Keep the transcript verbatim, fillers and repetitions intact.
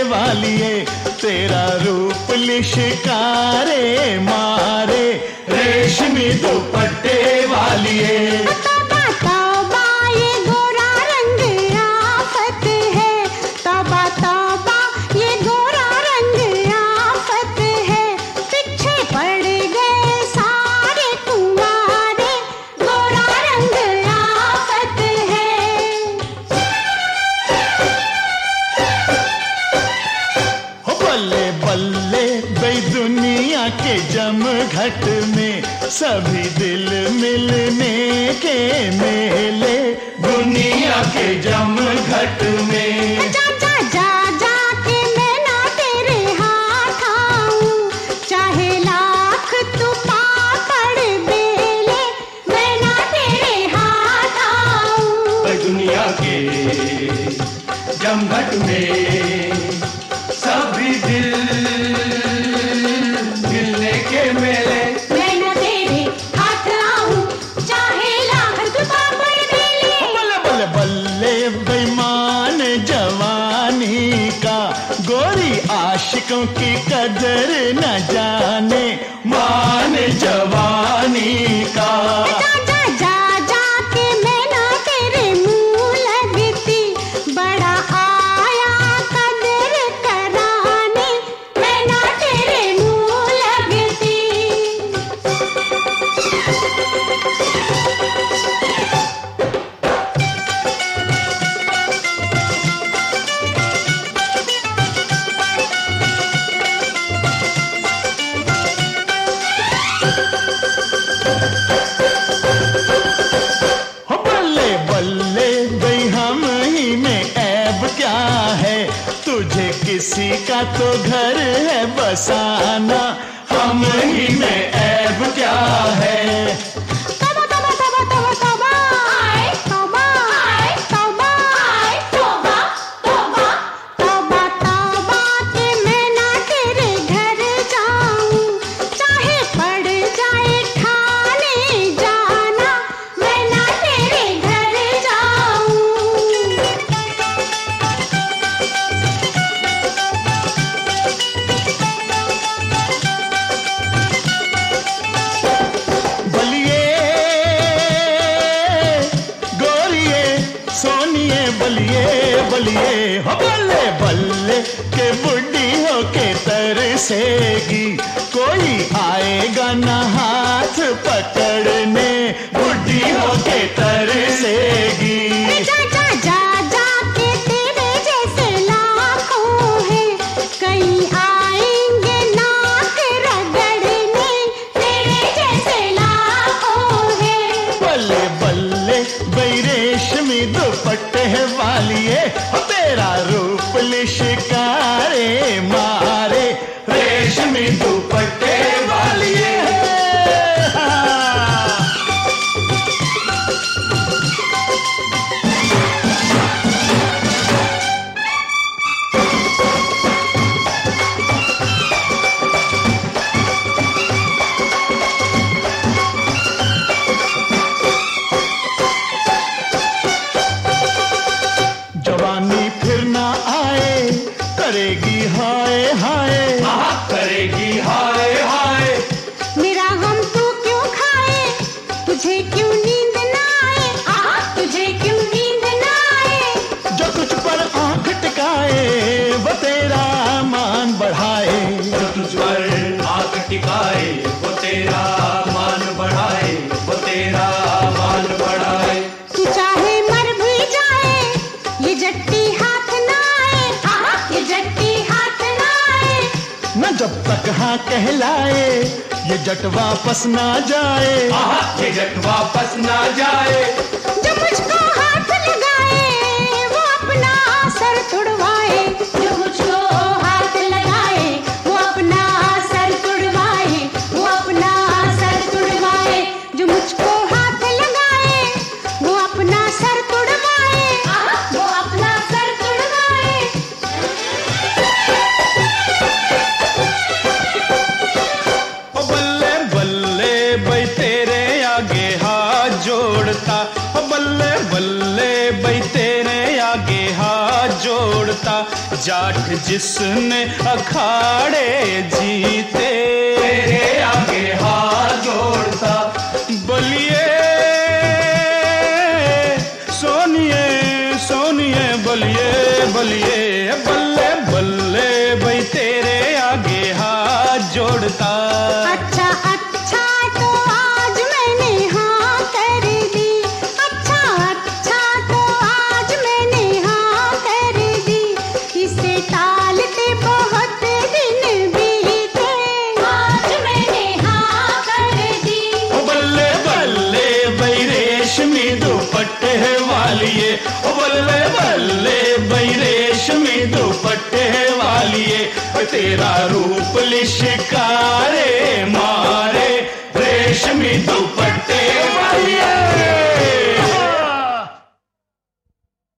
वालिए, तेरा रूप लिशकारे मारे, रेशमी दुपट्टे वालिए। तौबा तौबा ये गोरा रंग आफत है, तौबा तौबा ये गोरा रंग आफत है, पीछे पड़ गए सारे तुम्हारे, गोरा रंग आफत है। हो बल्ले बल्ले बई दुनिया के जमघट में, सभी दिल मिलने के मेले, दुनिया के जमघट में। जा जा जा जा के मैं ना तेरे हाथ आऊं, चाहे लाख तू पापड़ बेले, मैं ना तेरे हाथ आऊं। बई दुनिया के जमघट में, सभी दिल मिलने के मेले, मैं ना तेरे हाथ आऊं, चाहे लाख तू पापड़ बेले। बल्ले बल्ले बल्ले बेईमान जवानी का, गोरी आशिकों की कदर न जाने, मान जवानी का। जा जा जा जा के मैं ना तेरे मुंह लगती, बड़ा आया कदर कराने, मैं ना तेरे मुंह लगती। हो बल्ले बल्ले बई हम ही में ऐब क्या है, तुझे किसी का तो घर है बसाना, हम ही में ऐब क्या है। तौबा तौबा तौबा तौबा तौबा आए तौबा आए तौबा आए तौबा तौबा तौबा तौबा के मैं ना तेरे घर जाऊं, चाहे पड़ जाए खाने जाना, मैं ना तेरे घर जाऊं। बलिए गोरिए सोनिए, बलिए बलिए हो बल्ले बल्ले के बुढ़ी हो के तरसेगी, कोई आएगा न हाथ पकड़ने, बुढ़ी हो के तरसेगी। जा जा जा जा के तेरे जैसे लाखों हैं, कहीं आएंगे नाक रगड़ने, तेरे जैसे लाखों हैं। बल्ले बल्ले बई रेशमी दुपट्टे वालिए, हो तेरा रूप लिशकारे मारे, रेशमी दुपट्टे वालिए। हाँ। जवानी फिर ना आए, करेगी हाय हाय, करेगी हाय हाय। मेरा हम तू क्यों खाए, तुझे क्यों नींद ना आए, आहा तुझे क्यों नींद ना आए। जो तुझ पर आंख टिकाए, वो तेरा मान बढ़ाए, जो तुझ पर आंख टिकाए, वो तेरा मान बढ़ाए, वो तेरा मान बढ़ाए। तू चाहे मर भी जाए, ये जट्टी हाथ ना आए, आहा ये जट्टी हाथ ना आए। न जब तक हाँ कहलाए, ये जट वापस ना जाए, ये जट वापस ना जाए। जो मुझको हाथ लगाए, वो अपना सर तुड़वाए, जो मुझको हाथ लगाए, वो अपना सर तुड़वाए, वो अपना सर तुड़वाए। जो मुझको हाथ लगाए, वो अपना सर तुड़वाए, वो अपना सर तुड़वाए। ओ बल्ले बल्ले बई तेरे आगे हाथ जोड़ता, ओ बल्ले ठाठ जिसने अखाड़े जीते, तेरे आगे हाथ जोड़ता। बलिए सोनिए सोनिए बलिए बलिए, बल्ले बल्ले भाई तेरे आगे हाथ जोड़ता। अच्छा अच्छा तो आज मैंने हाँ कर दी, अच्छा अच्छा तो आज मैंने हाँ कर दी, इसे टालते बहुत दिन बीते, आज मैंने हाँ कर दी। ओ बल्ले बल्ले भाई रेशमी दुपट्टे वालिए, ओ बल्ले बल्ले भाई रेशमी दुपट्टे वालिए, तेरा रूप लिशकारे मारे रेशमी दुपट्टे